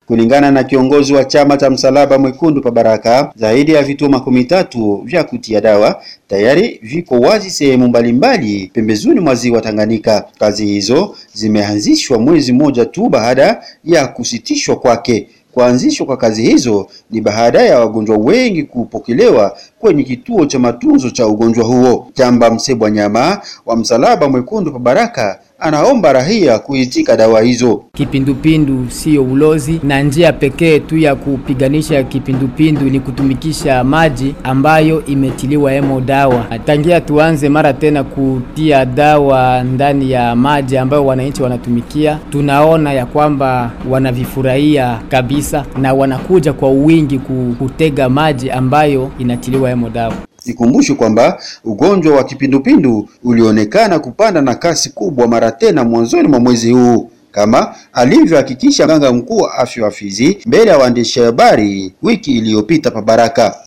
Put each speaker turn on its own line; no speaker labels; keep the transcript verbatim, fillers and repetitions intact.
Kulingana na kiongozi wa chama cha Msalaba Mwekundu pa Baraka, zaidi ya vituo makumi tatu vya kutia dawa tayari viko wazi sehemu mbalimbali pembezoni mwa ziwa Tanganyika. Kazi hizo zimeanzishwa mwezi mmoja tu baada ya kusitishwa kwake. Kuanzishwa kwa kazi hizo ni baada ya wagonjwa wengi kupokelewa kwenye kituo cha matunzo cha ugonjwa huo. Chamba Msebwa Nyama wa Msalaba Mwekundu pa Baraka anaomba raia kuitika dawa hizo.
Kipindupindu sio ulozi, na njia pekee tu ya kupiganisha kipindupindu ni kutumikisha maji ambayo imetiliwa hemo dawa. Tangia tuanze mara tena kutia dawa ndani ya maji ambayo wananchi wanatumikia, tunaona ya kwamba wanavifurahia kabisa na wanakuja kwa wingi kutega maji ambayo inatiliwa hemo dawa.
Ikumbushe kwamba ugonjwa wa kipindupindu ulionekana kupanda na kasi kubwa mara tena mwanzoni mwa mwezi huu, kama alivyohakikisha mganga mkuu wa afya wa Fizi mbele ya waandishi habari wiki iliyopita pa Baraka.